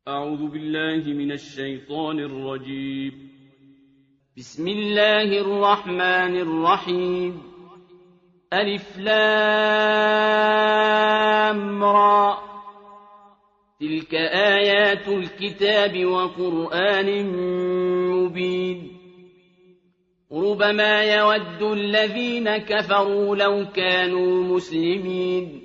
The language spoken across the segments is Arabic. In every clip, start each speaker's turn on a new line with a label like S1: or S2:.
S1: أعوذ بالله من الشيطان الرجيم.
S2: بسم الله الرحمن الرحيم. ألف لام را. تلك آيات الكتاب وقرآن مبين. ربما يود الذين كفروا لو كانوا مسلمين.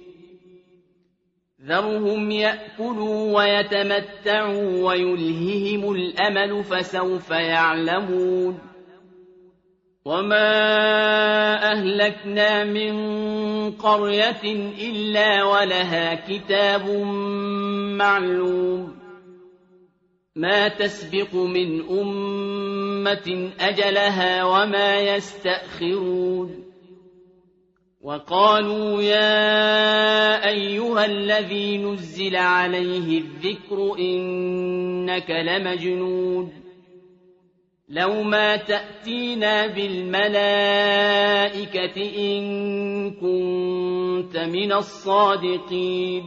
S2: ذرهم يأكلوا ويتمتعوا ويلههم الأمل فسوف يعلمون. وما أهلكنا من قرية إلا ولها كتاب معلوم. ما تسبق من أمة أجلها وما يستأخرون. وقالوا يا أيها الذي نزل عليه الذكر إنك لمجنون. لو ما تأتينا بالملائكة إن كنت من الصادقين.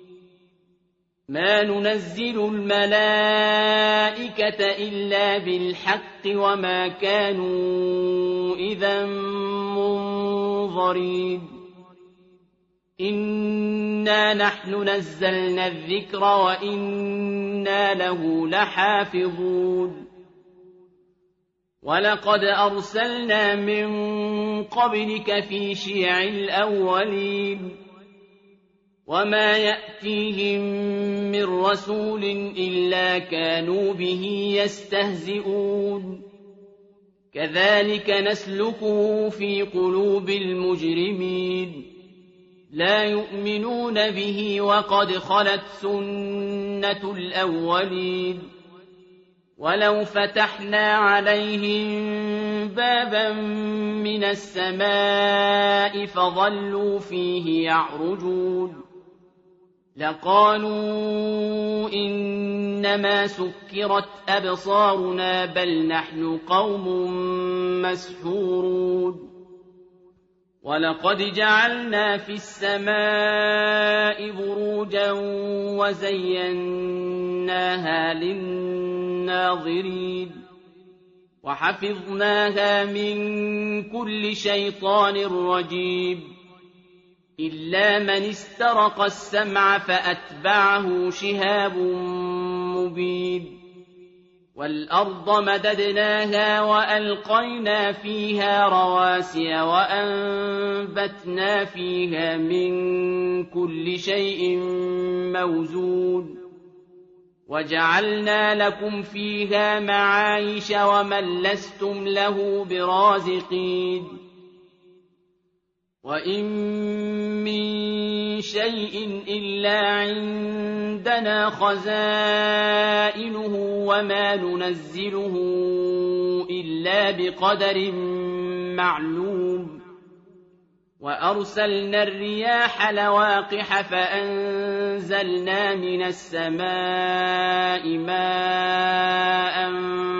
S2: ما ننزل الملائكة إلا بالحق وما كانوا إذا منظرين. إنا نحن نزلنا الذكر وإنا له لحافظون. ولقد أرسلنا من قبلك في شيع الأولين. وما يأتيهم من رسول إلا كانوا به يستهزئون. كذلك نسلكه في قلوب المجرمين. لا يؤمنون به وقد خلت سنة الأولين. ولو فتحنا عليهم بابا من السماء فظلوا فيه يعرجون لقالوا إنما سكرت أبصارنا بل نحن قوم مسحورون. ولقد جعلنا في السماء بروجا وزيناها للناظرين. وحفظناها من كل شيطان رجيم. إلا من استرق السمع فأتبعه شهاب مبين. والأرض مددناها وألقينا فيها رواسي وأنبتنا فيها من كل شيء موزون. وجعلنا لكم فيها معايش ومن لستم له برازقين. وإن من شيء إلا عندنا خزائنه وما ننزله إلا بقدر معلوم. وأرسلنا الرياح لواقح فأنزلنا من السماء ماء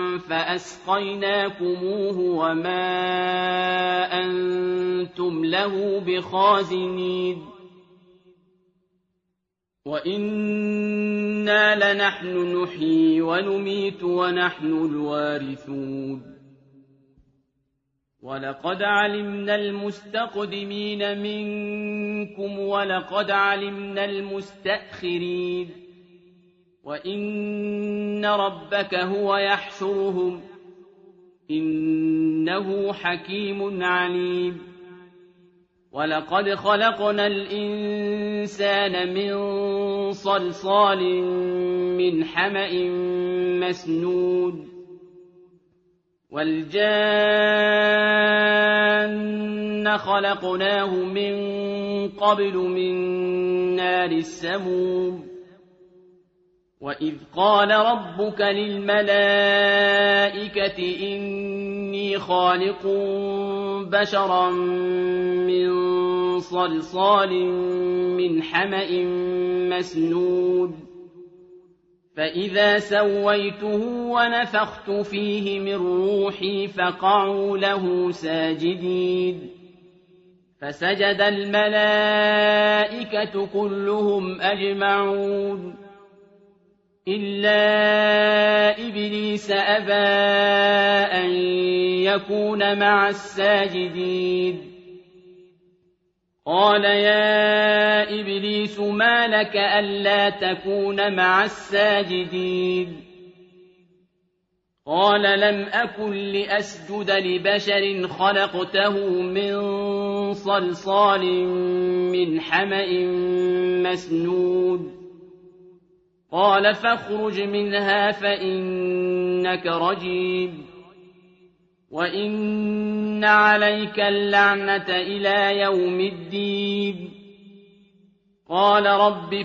S2: فأسقيناكموه وما أنتم له بخازنين. وإنا لنحن نحيي ونميت ونحن الوارثون. ولقد علمنا المستقدمين منكم ولقد علمنا المستأخرين. وإن ربك هو يحشرهم إنه حكيم عليم. ولقد خلقنا الإنسان من صلصال من حمأ مسنون. والجان خلقناه من قبل من نار السموم. وإذ قال ربك للملائكة إني خالق بشرا من صلصال من حمأ مسنون. فإذا سويته ونفخت فيه من روحي فقعوا له ساجدين. فسجد الملائكة كلهم أجمعون إلا إبليس أبى أن يكون مع الساجدين قال يا إبليس ما لك ألا تكون مع الساجدين قال لم أكن لأسجد لبشر خلقته من صلصال من حمأ مسنود قال فاخرج منها فإنك رجيم وإن عليك اللعنة إلى يوم الدين قال رب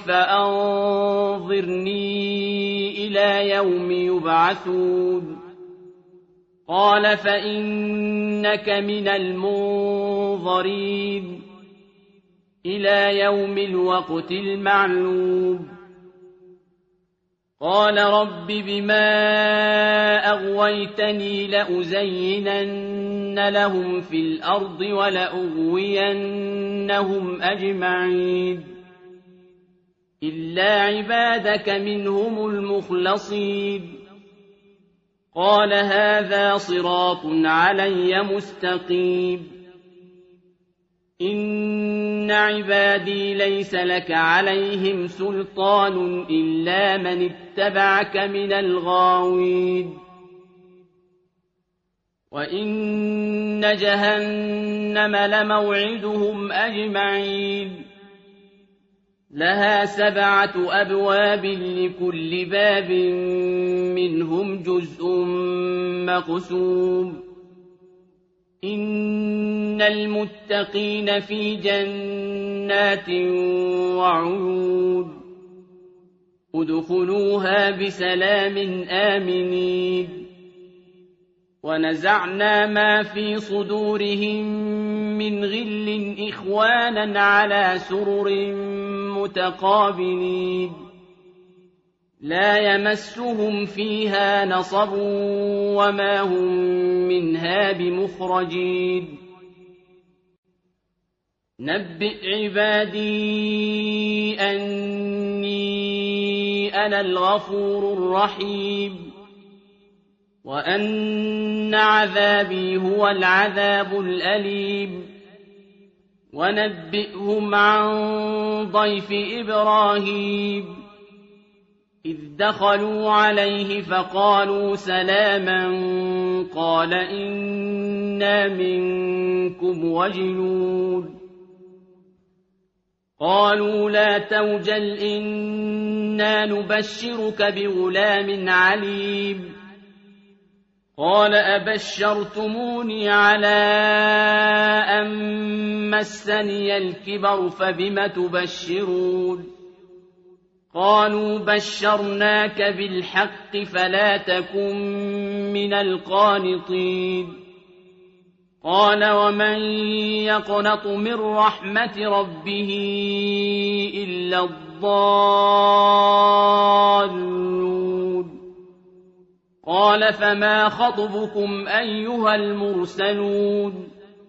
S2: فأنظرني إلى يوم يبعثون قال فإنك من المنظرين إلى يوم الوقت المعلوم قال رب بما أغويتني لأزينن لهم في الأرض ولأغوينهم أجمعين إلا عبادك منهم المخلصين قال هذا صراط علي مستقيم إن عبادي ليس لك عليهم سلطان إلا من اتبعك من الغاوين وإن جهنم لموعدهم أجمعين لها 7 أبواب لكل باب منهم جزء مقسوم إن المتقين في جنات وعيون ادخلوها بسلام آمنين ونزعنا ما في صدورهم من غل إخوانا على سرر متقابلين لا يمسهم فيها نصب وما هم منها بمخرجين نبئ عبادي أني أنا الغفور الرحيم وأن عذابي هو العذاب الأليم ونبئهم عن ضيف إبراهيم إذ دخلوا عليه فقالوا سلاما قال إنا منكم وجلون قالوا لا توجل إنا نبشرك بغلام عليم قال أبشرتموني على أن مسني الكبر فبم تبشرون قالوا بشرناك بالحق فلا تكن من القانطين قال ومن يقنط من رحمة ربه إلا الضالون قال فما خطبكم أيها المرسلون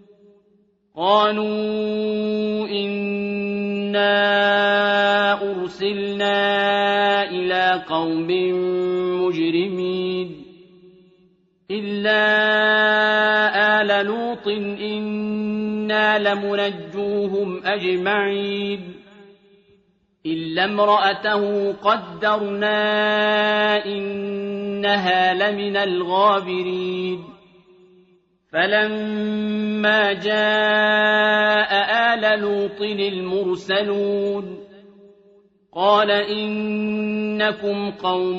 S2: قالوا إنا أرسلنا إلى قوم مجرمين إلا آل لوط إنا لمنجوهم أجمعين إلا امرأته قدرنا إنها لمن الغابرين فلما جاء آل لوط المرسلون قال إنكم قوم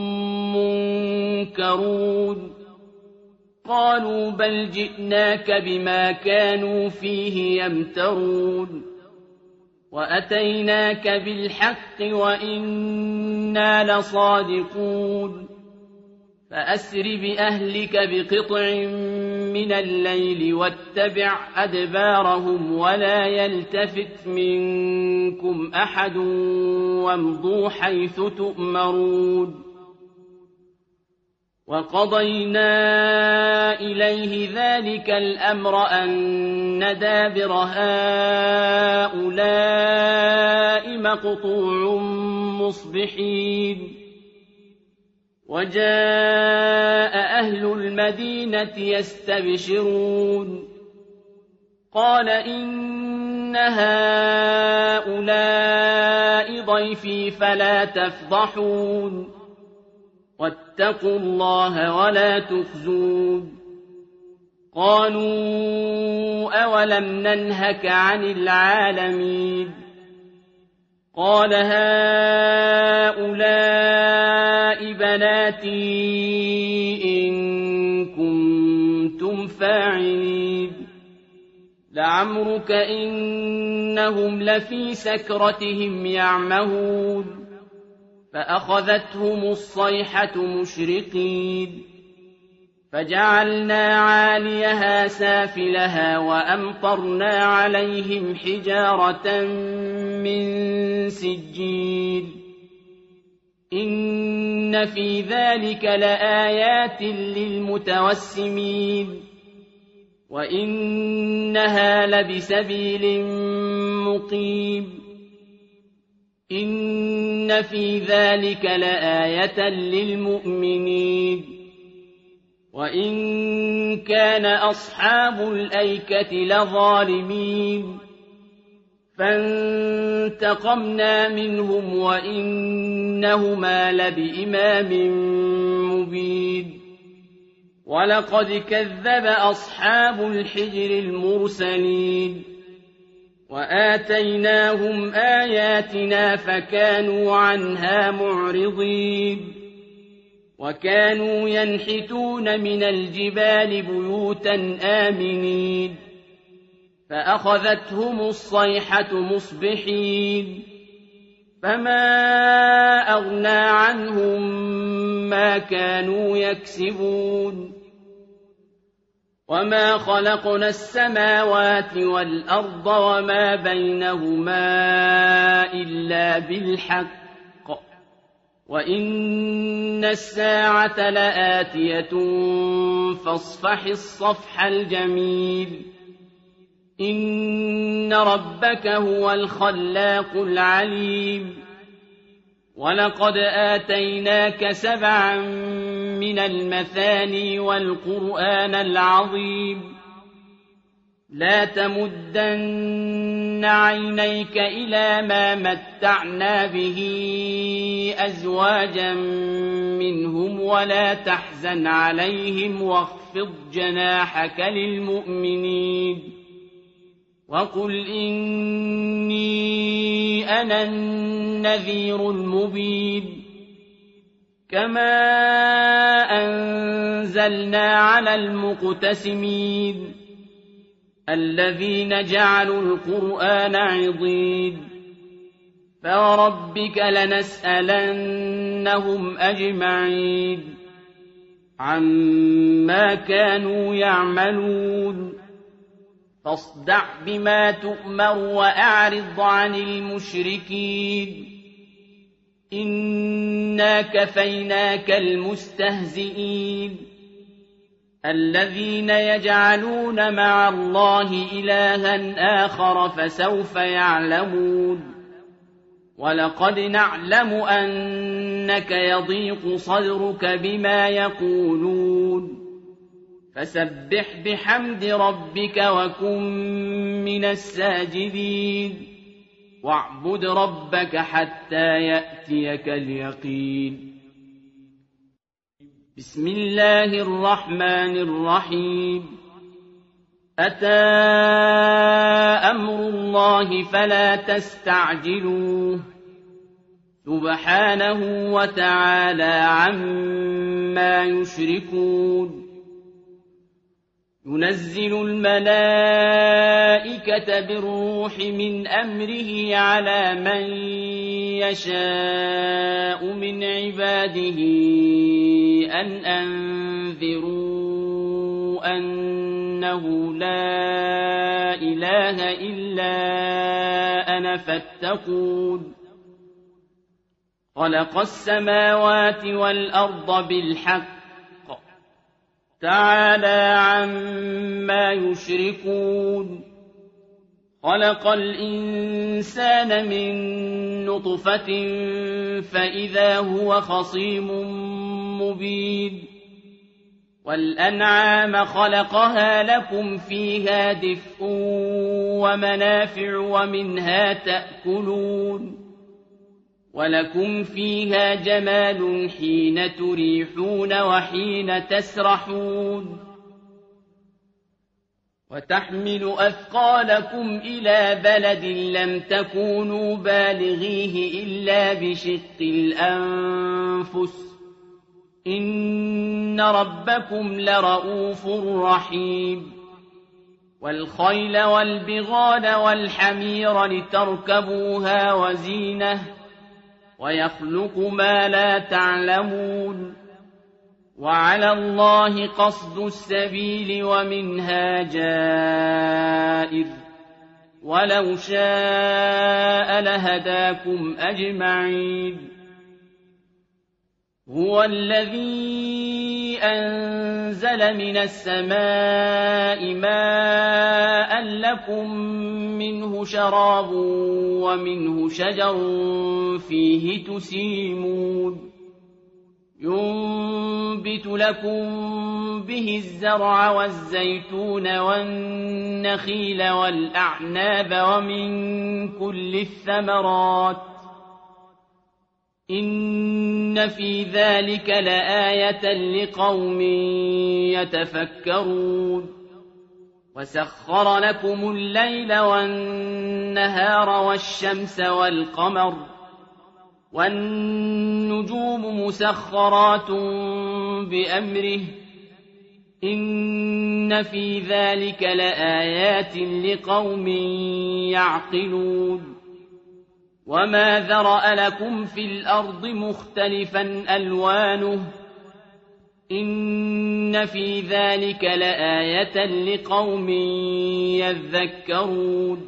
S2: منكرون قالوا بل جئناك بما كانوا فيه يمترون وأتيناك بالحق وإنا لصادقون فأسر بأهلك بقطع من الليل واتبع أدبارهم ولا يلتفت منكم أحد وامضوا حيث تؤمرون وقضينا إليه ذلك الأمر أن دابر هؤلاء مقطوع مصبحين وجاء أهل المدينة يستبشرون قال إن هؤلاء ضيفي فلا تفضحون واتقوا الله ولا تخزون قالوا أولم ننهك عن العالمين قال هؤلاء بناتي إن كنتم فاعلين لعمرك إنهم لفي سكرتهم يعمهون فأخذتهم الصيحة مشرقين فجعلنا عاليها سافلها وأمطرنا عليهم حجارة من سجيل إن في ذلك لآيات للمتوسمين وإنها لبسبيل مقيم إن في ذلك لآية للمؤمنين وإن كان أصحاب الأيكة لظالمين فانتقمنا منهم وإنهما لبإمام مبين ولقد كذب أصحاب الحجر المرسلين وآتيناهم آياتنا فكانوا عنها معرضين وكانوا ينحتون من الجبال بيوتا آمنين فأخذتهم الصيحة مصبحين فما أغنى عنهم ما كانوا يكسبون وما خلقنا السماوات والأرض وما بينهما إلا بالحق وإن الساعة لآتية فاصفح الصفح الجميل إن ربك هو الخلاق العليم ولقد آتيناك 7 من المثاني والقرآن العظيم لا تمدن عينيك إلى ما متعنا به أزواجا منهم ولا تحزن عليهم واخفض جناحك للمؤمنين وقل إني أنا النذير المبين كما أنزلنا على المقتسمين الذين جعلوا القرآن عضين فوربك لنسألنهم أجمعين عما كانوا يعملون فاصدع بما تؤمر وأعرض عن المشركين إنا كفيناك المستهزئين الذين يجعلون مع الله إلها آخر فسوف يعلمون ولقد نعلم أنك يضيق صدرك بما يقولون فسبح بحمد ربك وكن من الساجدين واعبد ربك حتى يأتيك اليقين بسم الله الرحمن الرحيم أتى أمر الله فلا تستعجلوه سبحانه وتعالى عما يشركون ينزل الملائكة بالروح من أمره على من يشاء من عباده أن أنذروا أنه لا إله إلا أنا فاتقون خلق السماوات والأرض بالحق تعالى عما يشركون خلق الإنسان من نطفة فإذا هو خصيم مبين والأنعام خلقها لكم فيها دفء ومنافع ومنها تأكلون ولكم فيها جمال حين تريحون وحين تسرحون وتحمل أثقالكم إلى بلد لم تكونوا بالغيه إلا بشق الأنفس إن ربكم لرؤوف رحيم والخيل والبغال والحمير لتركبوها وزينة ويخلق ما لا تعلمون وعلى الله قصد السبيل ومنها جائر ولو شاء لهداكم أجمعين هو الذي أنزل من السماء ماء لكم منه شراب ومنه شجر فيه تسيمون ينبت لكم به الزرع والزيتون والنخيل والأعناب ومن كل الثمرات إن في ذلك لآية لقوم يتفكرون وسخر لكم الليل والنهار والشمس والقمر والنجوم مسخرات بأمره إن في ذلك لآيات لقوم يعقلون وما ذرأ لكم في الأرض مختلفا ألوانه إن في ذلك لآية لقوم يذكرون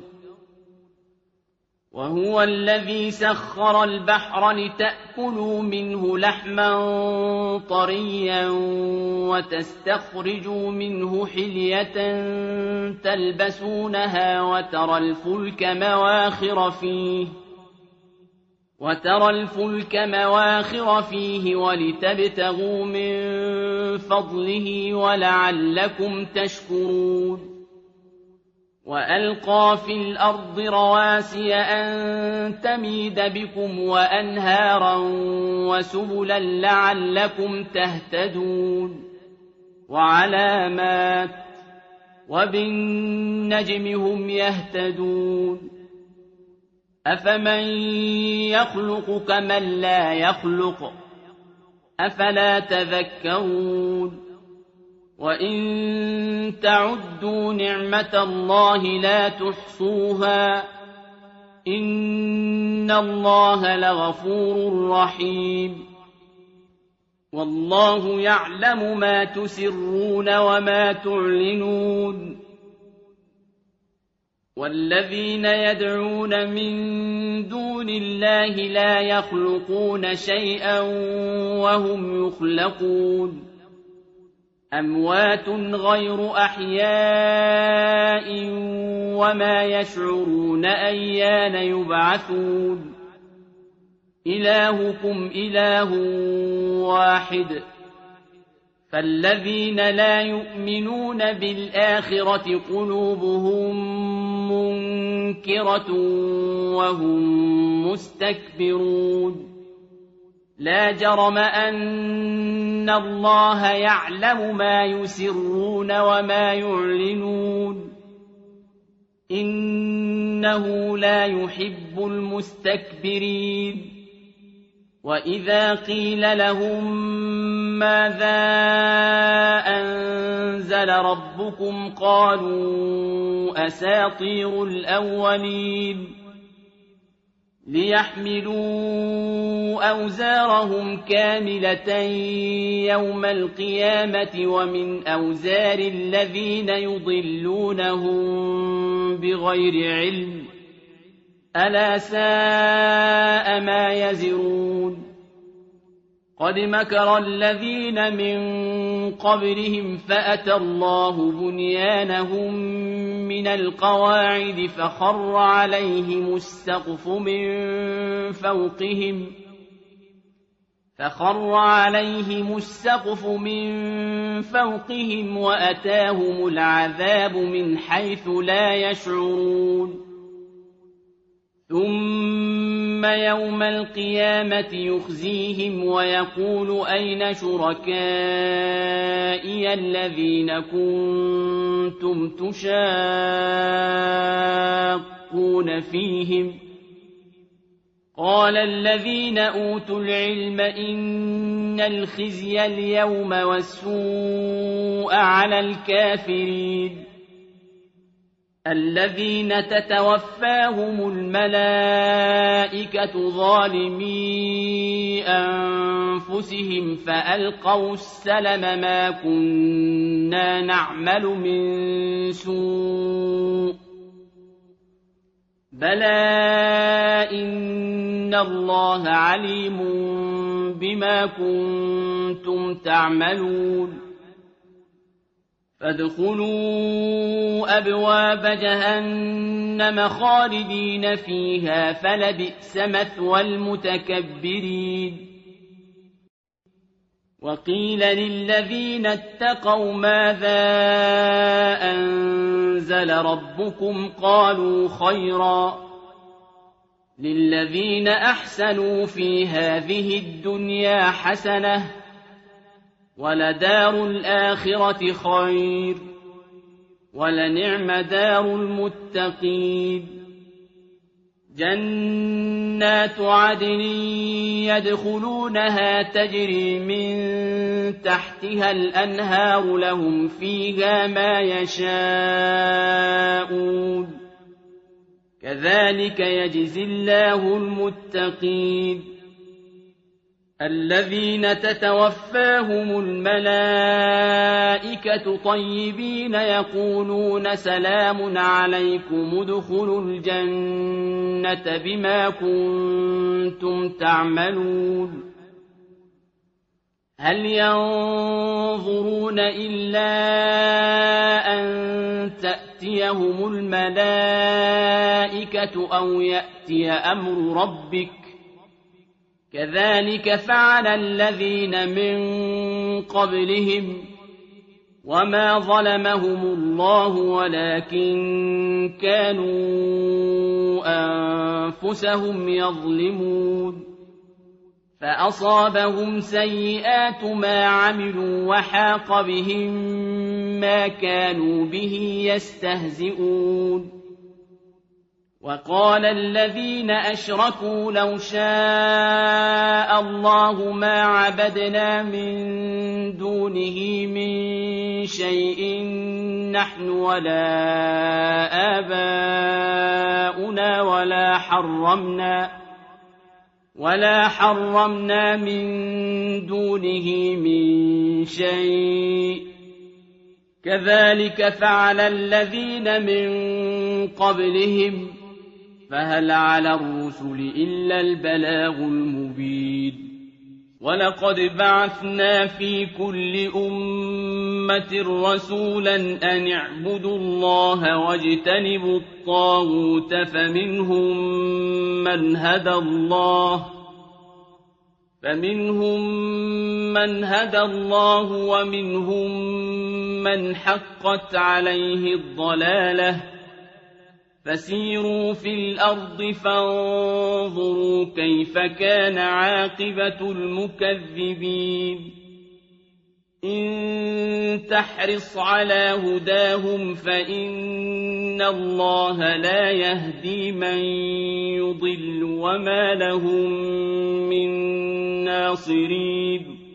S2: وهو الذي سخر البحر لتأكلوا منه لحما طريا وتستخرجوا منه حلية تلبسونها وترى الفلك مواخر فيه ولتبتغوا من فضله ولعلكم تشكرون وألقى في الأرض رواسي أن تميد بكم وأنهارا وسبلا لعلكم تهتدون وعلامات وبالنجم هم يهتدون أفمن يخلق كمن لا يخلق أفلا تذكرون وإن تعدوا نعمة الله لا تحصوها إن الله لغفور رحيم والله يعلم ما تسرون وما تعلنون والذين يدعون من دون الله لا يخلقون شيئا وهم يخلقون أموات غير أحياء وما يشعرون أيان يبعثون إلهكم إله واحد فالذين لا يؤمنون بالآخرة قلوبهم منكرة وهم مستكبرون لا جرم أن الله يعلم ما يسرون وما يعلنون إنه لا يحب المستكبرين وإذا قيل لهم ماذا أنزل ربكم قالوا أساطير الأولين ليحملوا أوزارهم كاملة يوم القيامة ومن أوزار الذين يضلونهم بغير علم ألا ساء ما يزرون قد مكر الذين من قبلهم فأتى الله بنيانهم من القواعد فخر عليهم السقف من فوقهم فخر عليهم السقف من فوقهم وأتاهم العذاب من حيث لا يشعرون ثم يوم القيامة يخزيهم ويقول أين شركائي الذين كنتم تشاقون فيهم قال الذين أوتوا العلم إن الخزي اليوم والسوء على الكافرين الذين تتوفاهم الملائكة ظالمي أنفسهم فألقوا السلم ما كنا نعمل من سوء بلى إن الله عليم بما كنتم تعملون فادخلوا أبواب جهنم خالدين فيها فلبئس مثوى المتكبرين وقيل للذين اتقوا ماذا أنزل ربكم قالوا خيرا للذين أحسنوا في هذه الدنيا حسنة ولدار الآخرة خير ولنعم دار المتقين جنات عدن يدخلونها تجري من تحتها الأنهار لهم فيها ما يشاءون كذلك يجزي الله المتقين الذين تتوفاهم الملائكة طيبين يقولون سلام عليكم ادخلوا الجنة بما كنتم تعملون هل ينظرون إلا أن تأتيهم الملائكة أو يأتي أمر ربك كذلك فعل الذين من قبلهم وما ظلمهم الله ولكن كانوا أنفسهم يظلمون فأصابهم سيئات ما عملوا وحاق بهم ما كانوا به يستهزئون وقال الذين أشركوا لو شاء الله ما عبدنا من دونه من شيء نحن ولا آباؤنا ولا حرمنا من دونه من شيء كذلك فعل الذين من قبلهم فهل على الرسل إلا البلاغ المبين ولقد بعثنا في كل أمة رسولا أن اعبدوا الله واجتنبوا الطاغوت فمنهم من هدى الله ومنهم من حقت عليه الضلالة فسيروا في الأرض فانظروا كيف كان عاقبة المكذبين إن تحرص على هداهم فإن الله لا يهدي من يضل وما لهم من ناصرين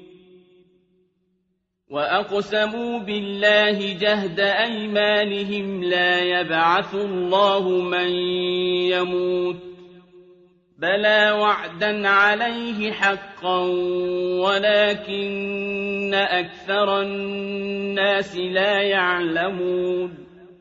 S2: وأقسموا بالله جهد أيمانهم لا يبعث الله من يموت بلى وعدا عليه حقا ولكن أكثر الناس لا يعلمون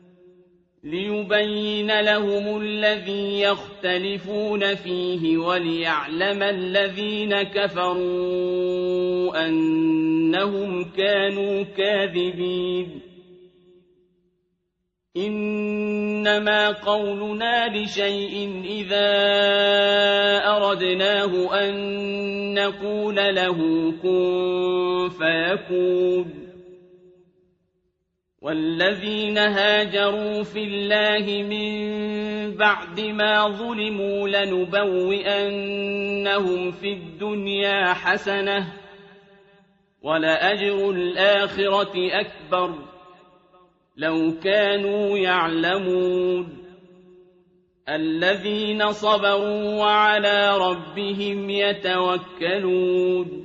S2: ليبين لهم الذي يختلفون فيه وليعلم الذين كفروا أنهم كانوا كاذبين إن إنما قولنا لشيء إذا أردناه أن نقول له كن فيكون والذين هاجروا في الله من بعد ما ظلموا لنبوئنهم في الدنيا حسنة ولأجر الآخرة أكبر لو كانوا يعلمون الذين صبروا وعلى ربهم يتوكلون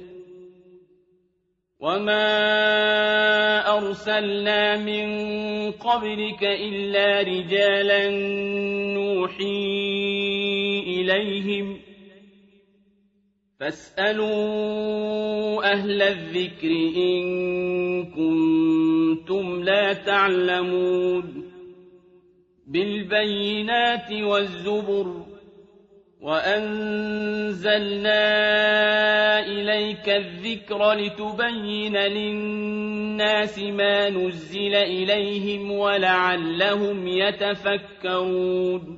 S2: وما أرسلنا من قبلك إلا رجالا نوحي إليهم فاسألوا أهل الذكر إن كنتم لا تعلمون بالبينات والزبر وأنزلنا إليك الذكر لتبين للناس ما نزل إليهم ولعلهم يتفكرون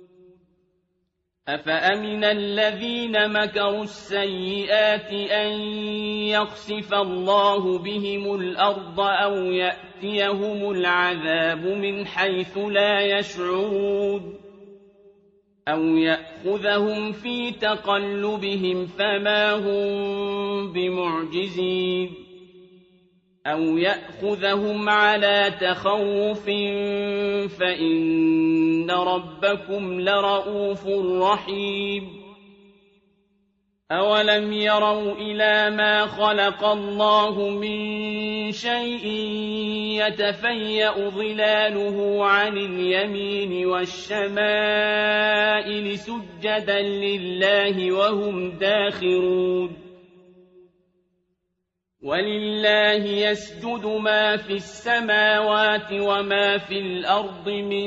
S2: أفأمن الذين مكروا السيئات أن يخسف الله بهم الأرض أو يأتيهم العذاب من حيث لا يشعرون أو يأخذهم في تقلبهم فما هم بمعجزين أو يأخذهم على تخوف فإن ربكم لرؤوف رحيم أولم يروا إلى ما خلق الله من شيء يتفيأ ظلاله عن اليمين والشمائل سجدا لله وهم داخرون ولله يسجد ما في السماوات وما في الأرض من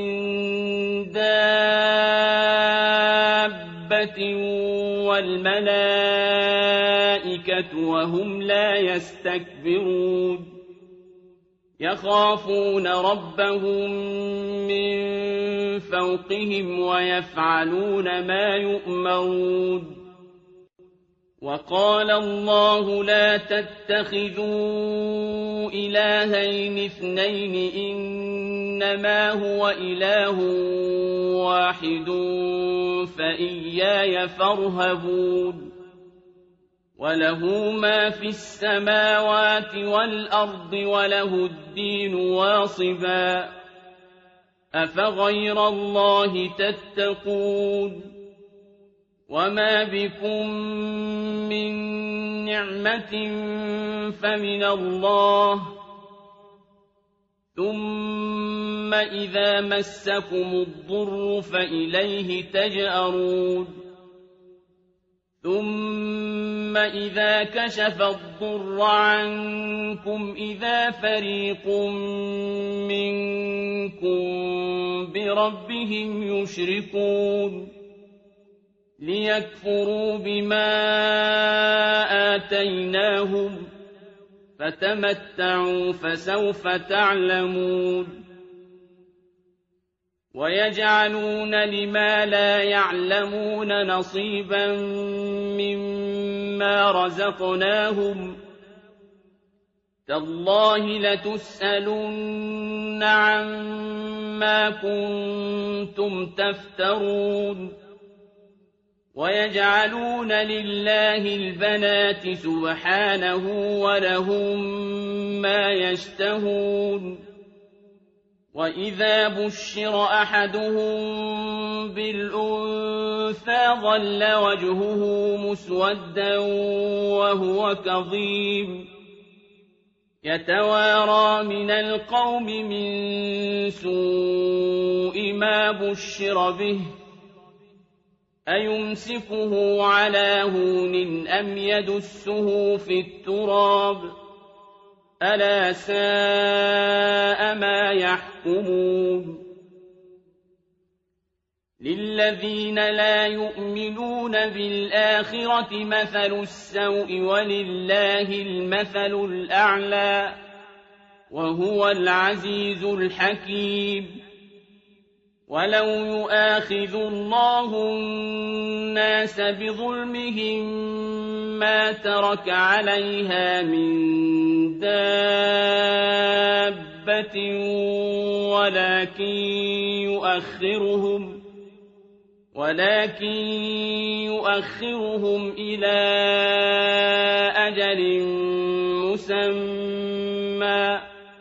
S2: دابة والملائكة وهم لا يستكبرون يخافون ربهم من فوقهم ويفعلون ما يؤمرون وقال الله لا تتخذوا إلهين اثنين إنما هو إله واحد فإياي فارهبون وله ما في السماوات والأرض وله الدين واصبا أفغير الله تتقون وما بكم من نعمة فمن الله ثم إذا مسكم الضر فإليه تجأرون ثم إذا كشف الضر عنكم إذا فريق منكم بربهم يشركون ليكفروا بما آتيناهم فتمتعوا فسوف تعلمون ويجعلون لما لا يعلمون نصيبا مما رزقناهم تالله لتسألن عما كنتم تفترون ويجعلون لله البنات سبحانه ولهم ما يشتهون وإذا بشر أحدهم بالأنثى ظل وجهه مسودا وهو كظيم يتوارى من القوم من سوء ما بشر به أيمسكه على هون أم يدسه في التراب ألا ساء ما يحكمون للذين لا يؤمنون بالآخرة مثل السوء ولله المثل الأعلى وهو العزيز الحكيم ولو يؤاخذ الله الناس بظلمهم ما ترك عليها من دابة ولكن يؤخرهم إلى أجل مسمى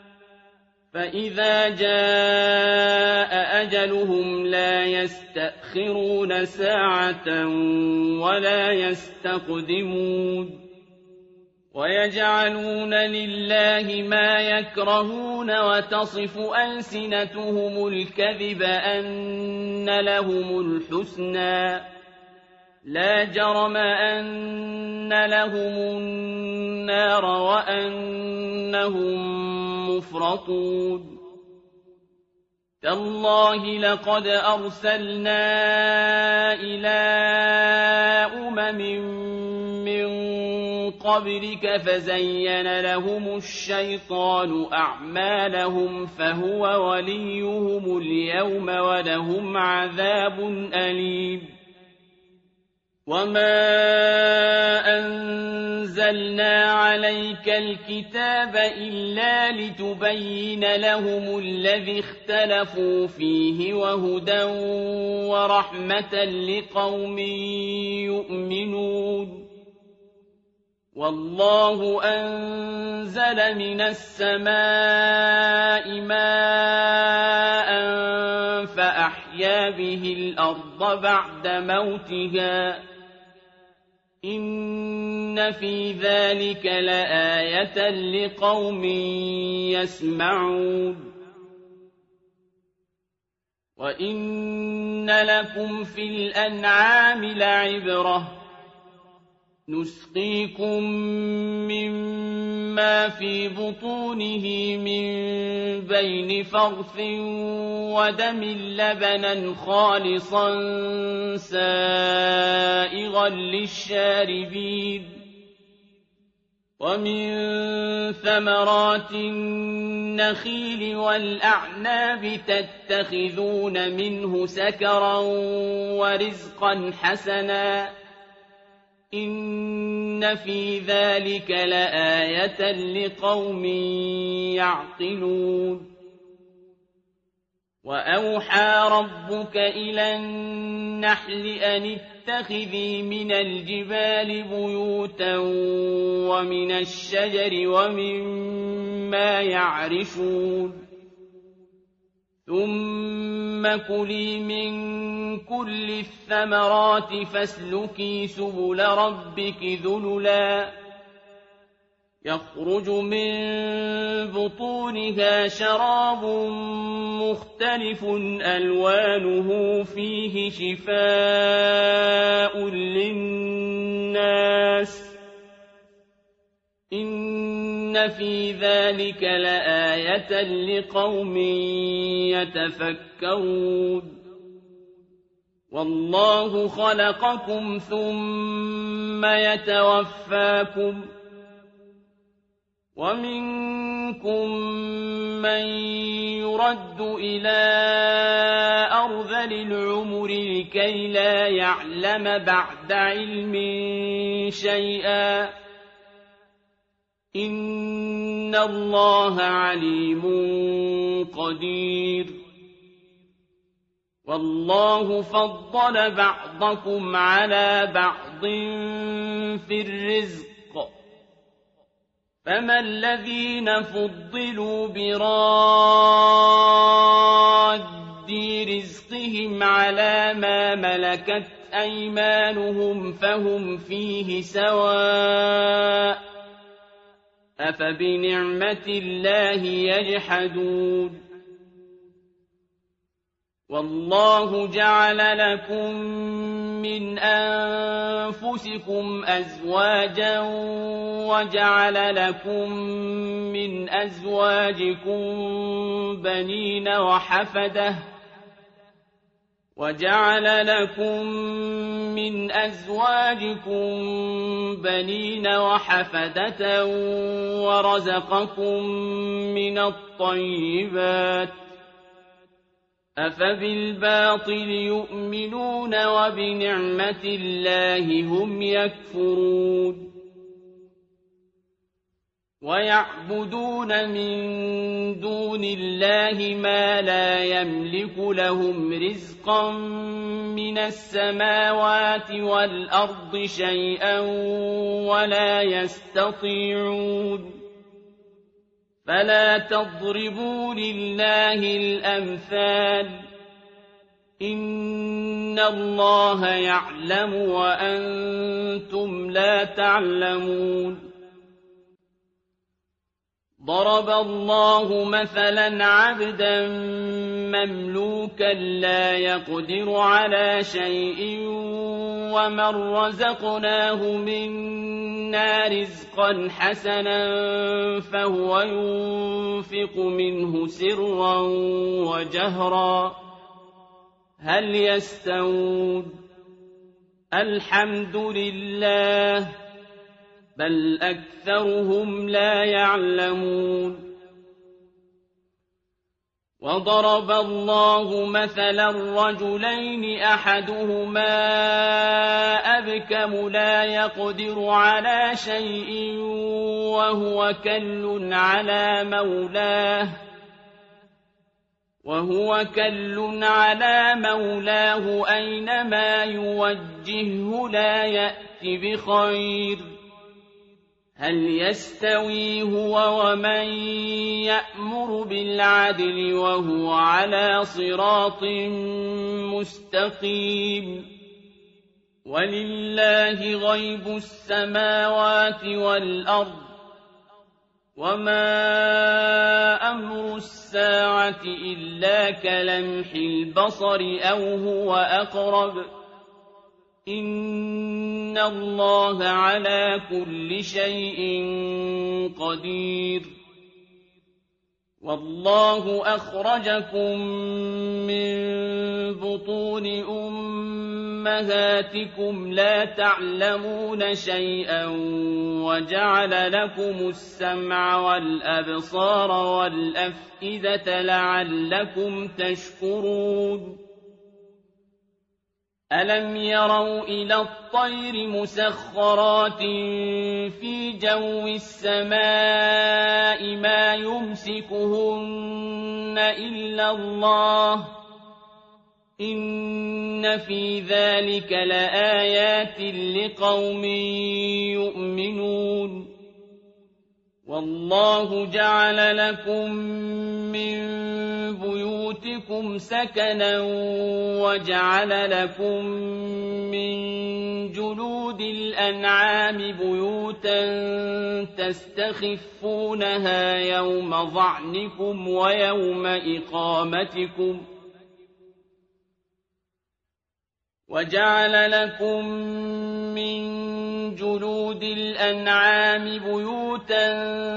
S2: فإذا جاء أجلهم لا يستأخرون ساعة ولا يستقدمون ويجعلون لله ما يكرهون وتصف ألسنتهم الكذب أن لهم الحسنى لا جرم أن لهم النار وأنهم مفرطون تالله لقد أرسلنا إلى من قبلك فزين لهم الشيطان أعمالهم فهو وليهم اليوم ولهم عذاب أليم وما أنزلنا عليك الكتاب إلا لتبين لهم الذي اختلفوا فيه وهدى ورحمة لقوم يؤمنون والله أنزل من السماء ماء فأحيا به الأرض بعد موتها إن في ذلك لآية لقوم يسمعون وإن لكم في الأنعام لعبرة نسقيكم مما في بطونه من بين فرث ودم لبنا خالصا سائغا للشاربين ومن ثمرات النخيل والأعناب تتخذون منه سكرا ورزقا حسنا إن في ذلك لآية لقوم يعقلون وأوحى ربك إلى النحل أن اتخذي من الجبال بيوتا ومن الشجر ومما يعرشون ثم كلي من كل الثمرات فاسلكي سبل ربك ذللا يخرج من بطونها شراب مختلف ألوانه فيه شفاء للناس إن في ذلك لآية لقوم يتفكرون والله خلقكم ثم يتوفاكم ومنكم من يرد إلى أرذل العمر لكي لا يعلم بعد علم شيئا إن الله عليم قدير والله فضل بعضكم على بعض في الرزق فما الذين فضلوا براد رزقهم على ما ملكت أيمانهم فهم فيه سواء أفبنعمة الله يجحدون والله جعل لكم من أنفسكم أزواجا وجعل لكم من أزواجكم بنين وحفدة وجعل لكم من أزواجكم بنين وحفدة ورزقكم من الطيبات أفبالباطل يؤمنون وبنعمة الله هم يكفرون ويعبدون من دون الله ما لا يملك لهم رزقا من السماوات والأرض شيئا ولا يستطيعون فلا تضربوا لله الأمثال إن الله يعلم وأنتم لا تعلمون ضرب الله مثلا عبدا مملوكا لا يقدر على شيء ومن رزقناه منا رزقا حسنا فهو ينفق منه سرا وجهرا هل يستوون الحمد لله بل أكثرهم لا يعلمون وضرب الله مثلا رجلين أحدهما أبكم لا يقدر على شيء وهو كل على مولاه أينما يوجهه لا يأت بخير هل يستوي هو ومن يأمر بالعدل وهو على صراط مستقيم ولله غيب السماوات والأرض وما أمر الساعة إلا كلمح البصر أو هو أقرب إن الله على كل شيء قدير والله أخرجكم من بطون أمهاتكم لا تعلمون شيئا وجعل لكم السمع والأبصار والأفئدة لعلكم تشكرون ألم يروا إلى الطير مسخرات في جو السماء ما يمسكهن إلا الله إن في ذلك لآيات لقوم يؤمنون والله جعل لكم من بيوتكم سكنا وجعل لكم من جلود الأنعام بيوتا تستخفونها يوم ظعنكم ويوم إقامتكم وجعل لكم من جلود الأنعام بيوتا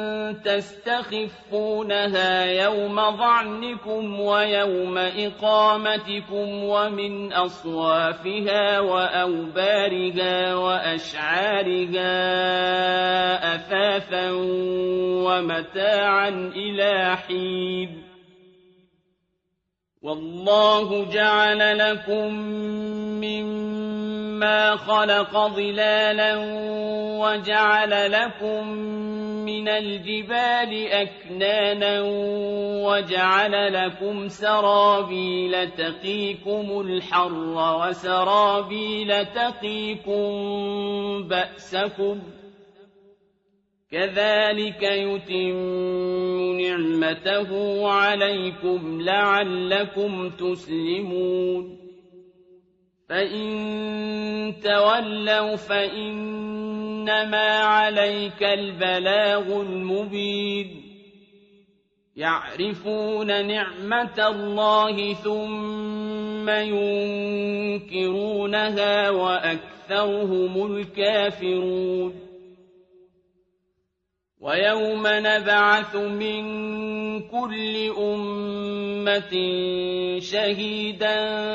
S2: تستخفونها يوم ظعنكم ويوم إقامتكم ومن أصوافها وأوبارها وأشعارها أثاثا ومتاعا إلى حين والله جعل لكم مما خلق ظلالا وجعل لكم من الجبال أكنانا وجعل لكم سرابيل تقيكم الحر وسرابيل تقيكم بأسكم كذلك يتم نعمته عليكم لعلكم تسلمون فإن تولوا فإنما عليك البلاغ المبين يعرفون نعمة الله ثم ينكرونها وأكثرهم الكافرون ويوم نبعث من كل أمة شهيدا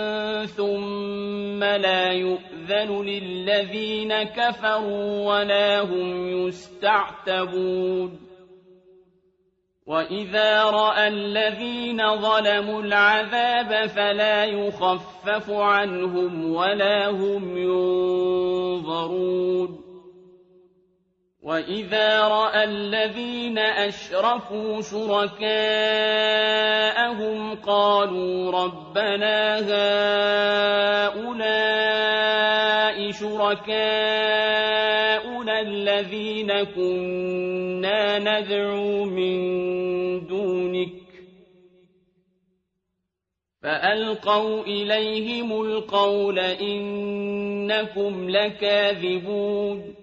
S2: ثم لا يؤذن للذين كفروا ولا هم يستعتبون وإذا رأى الذين ظلموا العذاب فلا يخفف عنهم ولا هم ينظرون وإذا رأى الذين أشركوا شركاءهم قالوا ربنا هؤلاء شركاؤنا الذين كنا ندعو من دونك فألقوا إليهم القول إنكم لكاذبون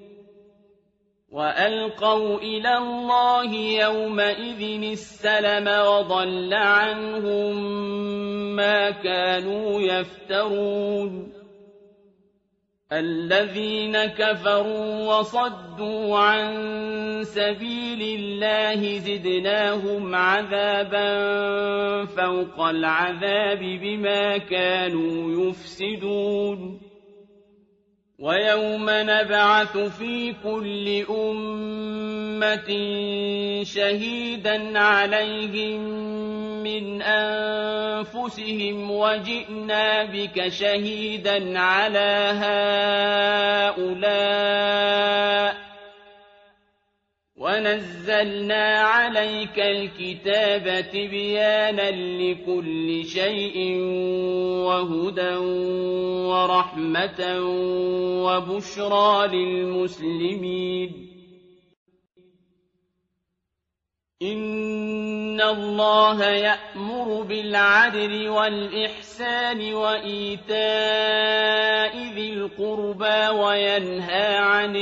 S2: وألقوا إلى الله يومئذ السلم وضل عنهم ما كانوا يفترون الذين كفروا وصدوا عن سبيل الله زدناهم عذابا فوق العذاب بما كانوا يفسدون ويوم نبعث في كل أمة شهيدا عليهم من أنفسهم وجئنا بك شهيدا على هؤلاء ونزلنا عليك الكتاب تبيانا لكل شيء وهدى ورحمة وبشرى للمسلمين إن الله يأمر بالعدل والإحسان وإيتاء ذي القربى وينهى عن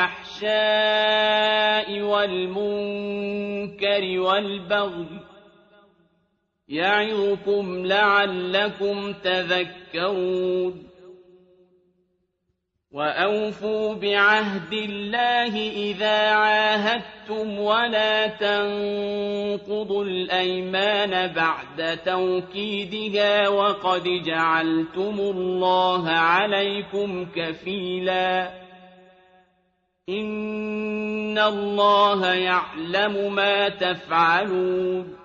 S2: الفحشاء والمنكر والبغي يعظكم لعلكم تذكرون وأوفوا بعهد الله إذا عاهدتم ولا تنقضوا الأيمان بعد توكيدها وقد جعلتم الله عليكم كفيلا إن الله يعلم ما تفعلون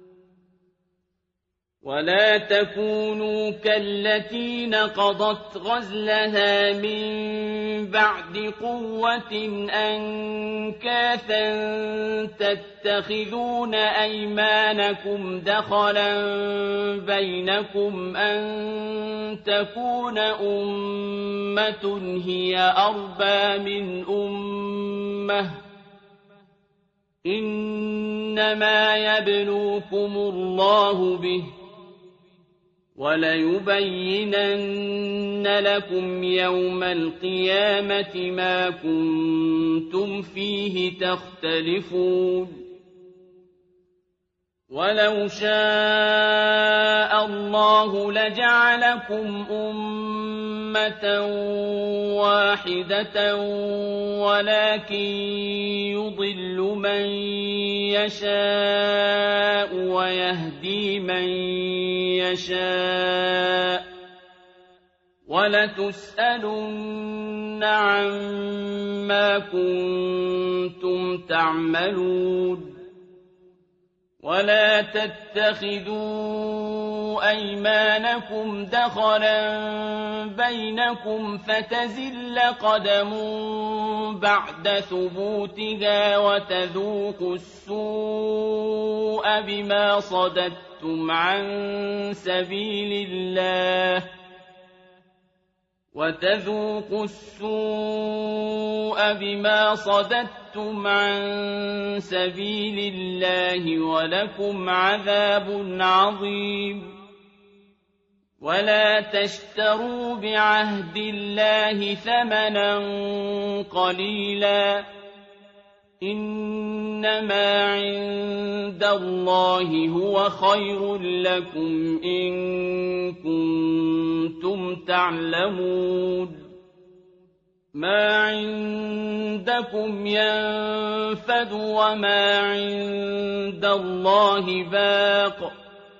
S2: ولا تكونوا كالتي نقضت غزلها من بعد قوة أنكاثا تتخذون أيمانكم دخلا بينكم أن تكون أمة هي أربى من أمة إنما يبلوكم الله به وليبينن لكم يوم القيامة ما كنتم فيه تختلفون ولو شاء الله لجعلكم أمة واحدة ولكن يضل من يشاء ويهدي من يشاء ولتسألن عما كنتم تعملون ولا تتخذوا أيمانكم دخلا بينكم فتزل قدم بعد ثبوتها وتذوقوا السوء بما صددتم عن سبيل الله وتذوقوا السوء بما صددتم عن سبيل الله ولكم عذاب عظيم ولا تشتروا بعهد الله ثمنا قليلا إنما عند الله هو خير لكم إن كنتم تعلمون ما عندكم ينفد وما عند الله باق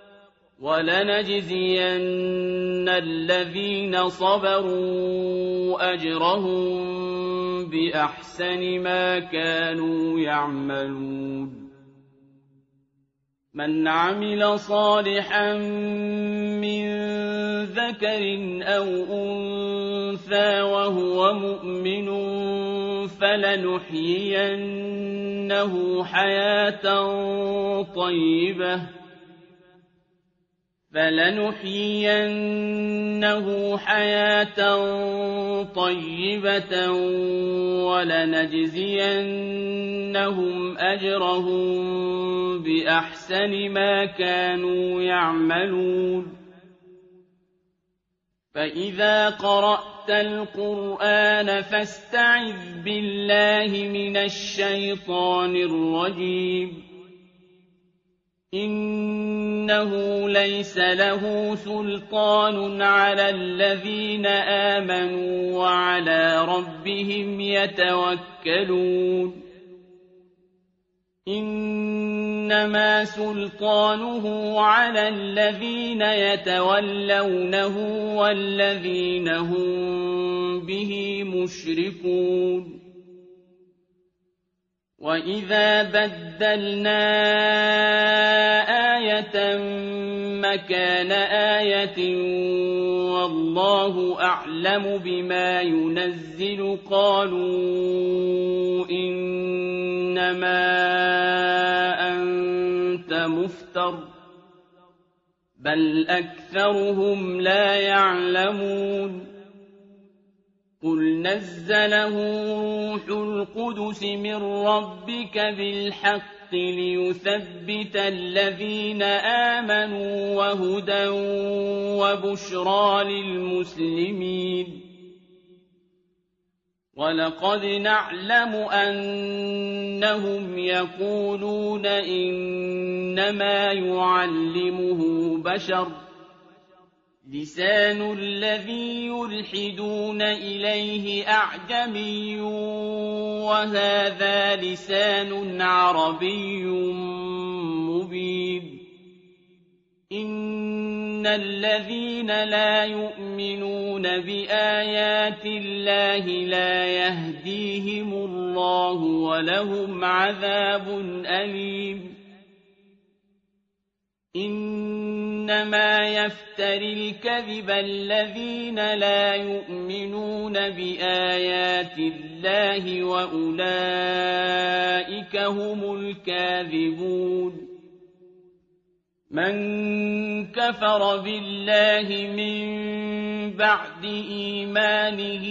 S2: ولنجزين الذين صبروا أجرهم بأحسن ما كانوا يعملون
S1: من عمل صالحا من ذكر أو أنثى وهو مؤمن فلنحيينه حياة طيبة ولنجزينهم أجرهم بأحسن ما كانوا يعملون فإذا قرأت القرآن فاستعذ بالله من الشيطان الرجيم إنه ليس له سلطان على الذين آمنوا وعلى ربهم يتوكلون إنما سلطانه على الذين يتولونه والذين هم به مشركون وإذا بدلنا آية مكان آية والله أعلم بما ينزل قالوا إنما أنت مفتر بل أكثرهم لا يعلمون قل نزله روح القدس من ربك بالحق ليثبت الذين آمنوا وهدى وبشرى للمسلمين ولقد نعلم أنهم يقولون إنما يعلمه بشر لسان الذي يلحدون إليه أعجمي وهذا لسان عربي مبين إن الذين لا يؤمنون بآيات الله لا يهديهم الله ولهم عذاب أليم إنما يفتري الكذب الذين لا يؤمنون بآيات الله وأولئك هم الكاذبون من كفر بالله من بعد إيمانه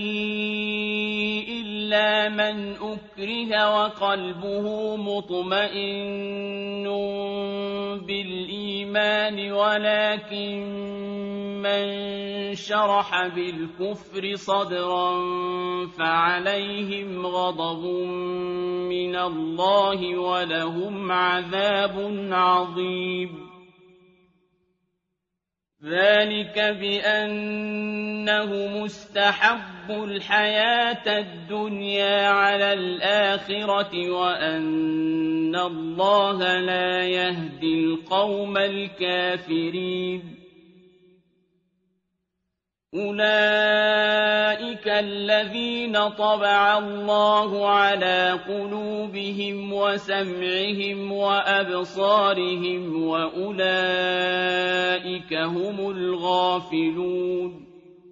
S1: إلا من أكره وقلبه مطمئن بالإيمان ولكن من شرح بالكفر صدرا فعليهم غضب من الله ولهم عذاب عظيم ذلك بأنه مستحب الحياة الدنيا على الآخرة وأن الله لا يهدي القوم الكافرين أولئك الذين طبع الله على قلوبهم وسمعهم وأبصارهم وأولئك هم الغافلون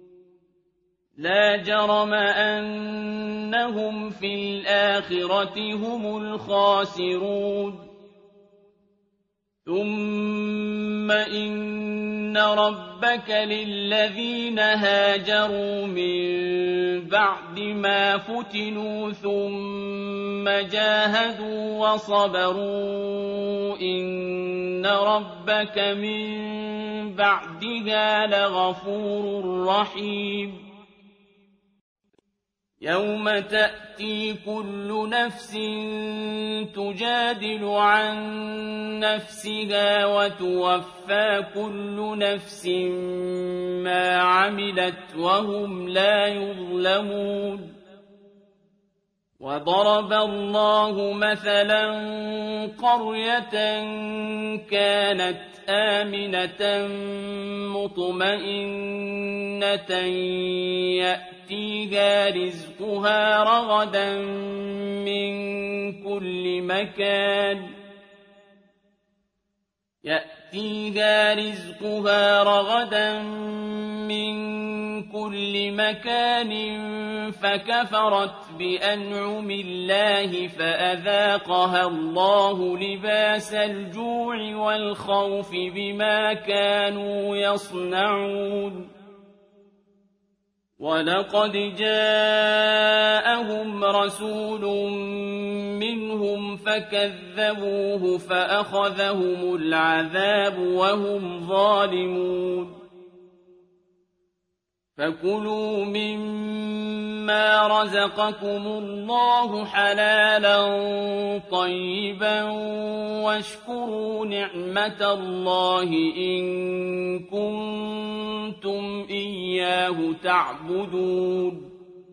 S1: لا جرم أنهم في الآخرة هم الخاسرون ثم إن ربك للذين هاجروا من بعد ما فتنوا ثم جاهدوا وصبروا إن ربك من بعدها لغفور رحيم يوم تأتي كل نفس تجادل عن نفسها وتوفى كل نفس ما عملت وهم لا يظلمون وضرب الله مثلا قرية كانت آمنة مطمئنة يأتيها رزقها رغدا من كل مكان
S2: يأتيها رزقها رغدا من كل مكان فكفرت بأنعم الله فأذاقها الله لباس الجوع والخوف بما كانوا يصنعون ولقد جاءهم رسول منهم فكذبوه فأخذهم العذاب وهم ظالمون فكلوا مما رزقكم الله حلالا طيبا واشكروا نعمة الله إن كنتم إياه تعبدون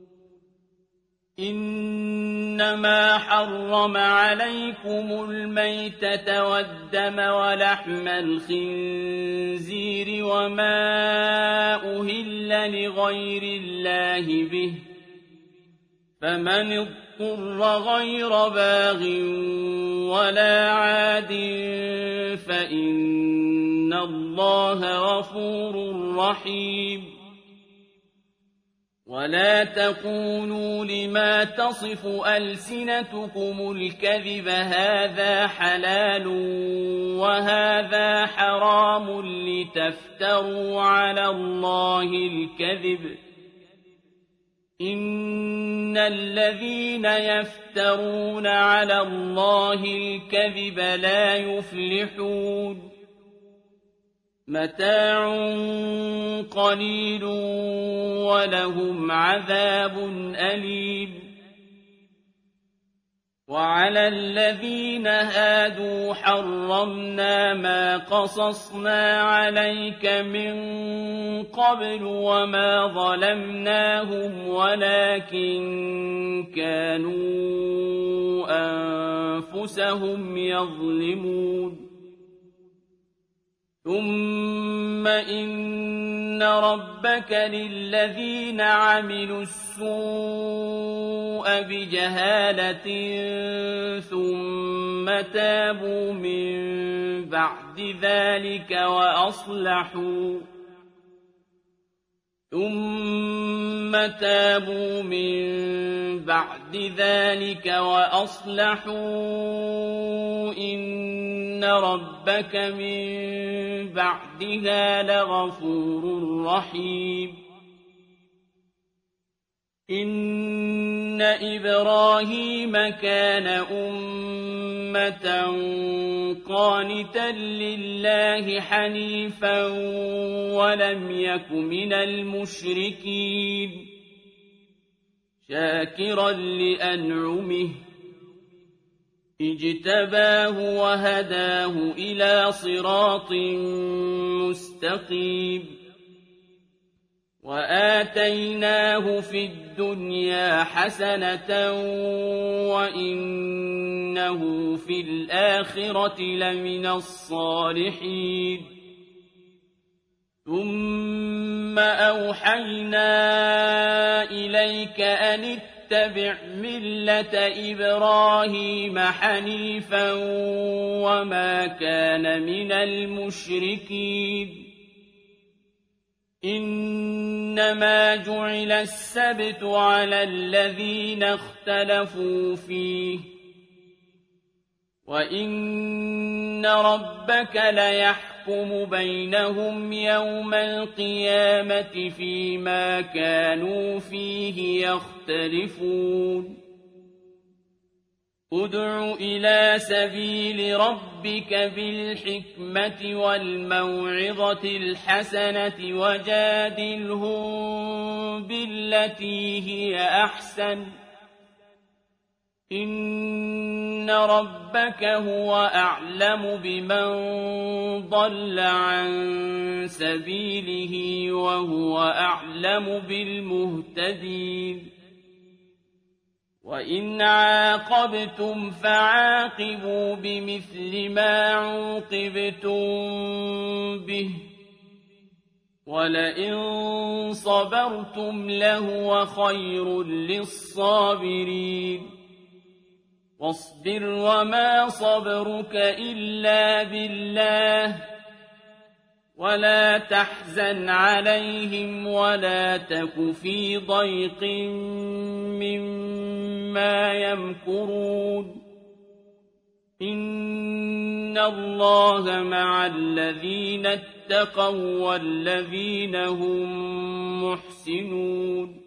S2: إنما حرم عليكم الميتة والدم ولحم الخنزير وما أهل لغير الله به فمن اضطر غير باغ ولا عاد فإن الله غفور رحيم ولا تقولوا لما تصف ألسنتكم الكذب هذا حلال وهذا حرام لتفتروا على الله الكذب إن الذين يفترون على الله الكذب لا يفلحون متاع قليل ولهم عذاب أليم وعلى الذين هادوا حرمنا ما قصصنا عليك من قبل وما ظلمناهم ولكن كانوا أنفسهم يظلمون ثم إن ربك للذين عملوا السوء بجهالة ثم تابوا من بعد ذلك وأصلحوا إن ربك من بعدها لغفور رحيم إن إبراهيم كان أمة قانتا لله حنيفا ولم يك من المشركين شاكرا لأنعمه اجتباه وهداه إلى صراط مستقيم وآتيناه في الدنيا حسنة وإنه في الآخرة لمن الصالحين ثم أوحينا إليك أن اتبع ملة إبراهيم حنيفا وما كان من المشركين إنما جعل السبت على الذين اختلفوا فيه وإن ربك ليحكم بينهم يوم القيامة فيما كانوا فيه يختلفون ادع إلى سبيل ربك بالحكمة والموعظة الحسنة وجادلهم بالتي هي أحسن إن ربك هو أعلم بمن ضل عن سبيله وهو أعلم بالمهتدين وإن عاقبتم فعاقبوا بمثل ما عوقبتم به ولئن صبرتم لهو خير للصابرين واصبر وما صبرك إلا بالله ولا تحزن عليهم ولا تك في ضيق مما يمكرون إن الله مع الذين اتقوا والذين هم محسنون